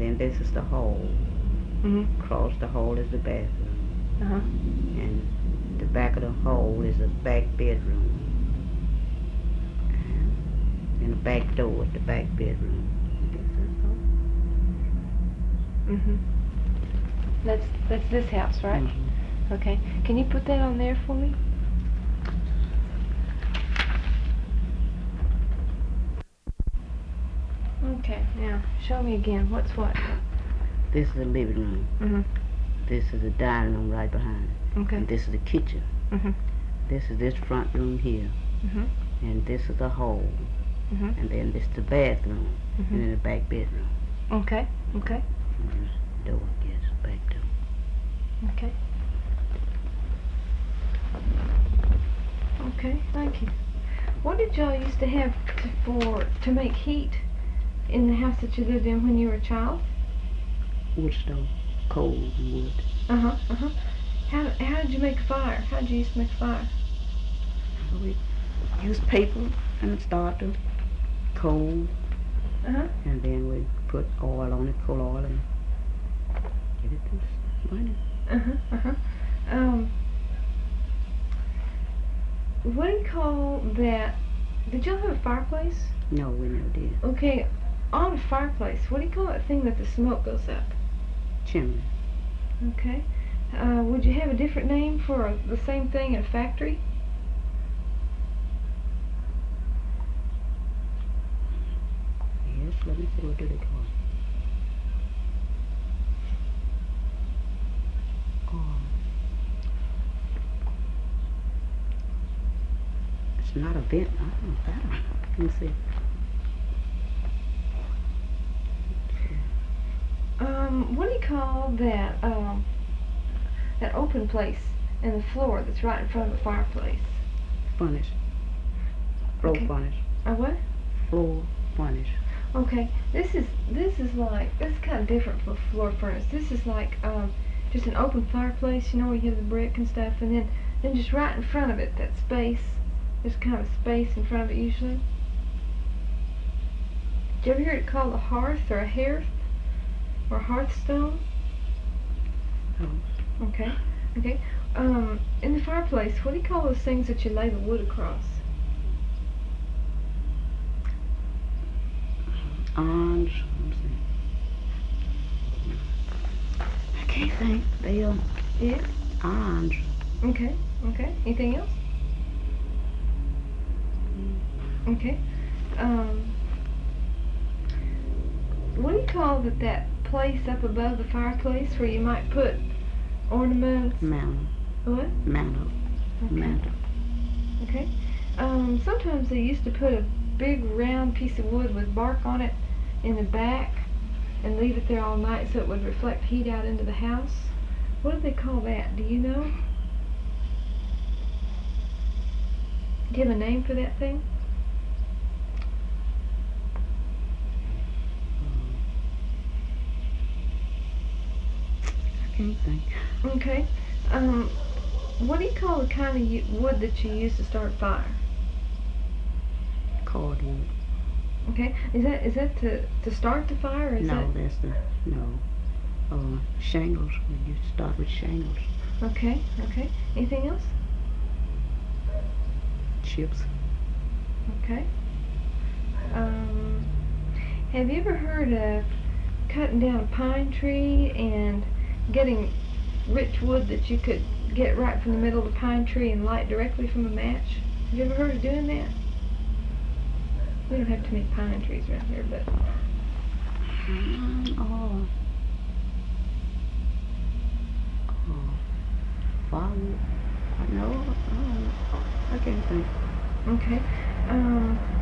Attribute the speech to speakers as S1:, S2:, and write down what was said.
S1: then this is the hall.
S2: Mm-hmm.
S1: Across the hall is the bathroom.
S2: Uh-huh.
S1: And the back of the hall is the back bedroom. And the back door is the back bedroom. I guess that's all.
S2: Mm-hmm. That's this house, right?
S1: Mm-hmm.
S2: Okay. Can you put that on there for me? Okay. Now show me again. What's what?
S1: This is the living room.
S2: Mm-hmm.
S1: This is the dining room right behind it.
S2: Okay.
S1: And this is the kitchen.
S2: Mm-hmm.
S1: This is this front room here.
S2: Mm-hmm.
S1: And this is the hall.
S2: Mm-hmm.
S1: And then this is the bathroom.
S2: Mm-hmm.
S1: And then the back bedroom.
S2: Okay. Okay.
S1: And this door, I guess, back door.
S2: Okay. Okay. Thank you. What did y'all used to have to make heat in the house that you lived in when you were a child?
S1: Wood stove. Coal and wood.
S2: Uh-huh. Uh-huh. How did you make a fire? How did you used to make a fire?
S1: We used paper and starter, coal,
S2: Uh-huh.
S1: and then we put oil on it, coal oil, and get it to burning.
S2: Uh-huh. Uh-huh. What do you call that? Did y'all have a fireplace?
S1: No, we never did.
S2: Okay, on a fireplace, what do you call that thing that the smoke goes up?
S1: Chimney.
S2: Okay. Would you have a different name for the same thing in a factory?
S1: Yes, let me see, what do they call it? Oh. It's not a vent. I don't know. Let me see.
S2: What do you call that, that open place in the floor that's right in front of the fireplace?
S1: Furnace. Floor
S2: Okay.
S1: furnace.
S2: A what?
S1: Floor furnace.
S2: Okay, this is kind of different from a floor furnace. This is like, just an open fireplace, you know, where you have the brick and stuff, and then just right in front of it, that space, there's kind of a space in front of it usually. Did you ever hear it called a hearth or a hearth? Or hearthstone?
S1: Oh.
S2: Okay, okay. In the fireplace, what do you call those things that you lay the wood across?
S1: Arms. I can't think. They
S2: Yeah?
S1: arms.
S2: Okay, okay. Anything else? Okay. What do you call that place up above the fireplace where you might put ornaments?
S1: Mantle.
S2: What?
S1: Mantle.
S2: Okay.
S1: Mantle.
S2: Okay. Sometimes they used to put a big round piece of wood with bark on it in the back and leave it there all night so it would reflect heat out into the house. What do they call that? Do you know? Do you have a name for that thing?
S1: I can't think.
S2: Okay. What do you call the kind of wood that you use to start a fire?
S1: Cordwood.
S2: Okay. Is that to start the fire? Or is
S1: No, that's the shingles. We used to start with shingles.
S2: Okay. Okay. Anything else?
S1: Chips.
S2: Okay. Have you ever heard of cutting down a pine tree and getting rich wood that you could get right from the middle of the pine tree and light directly from a match? Have you ever heard of doing that? We don't have too many pine trees around here, but...
S1: Firewood. No, I can't think.
S2: Okay.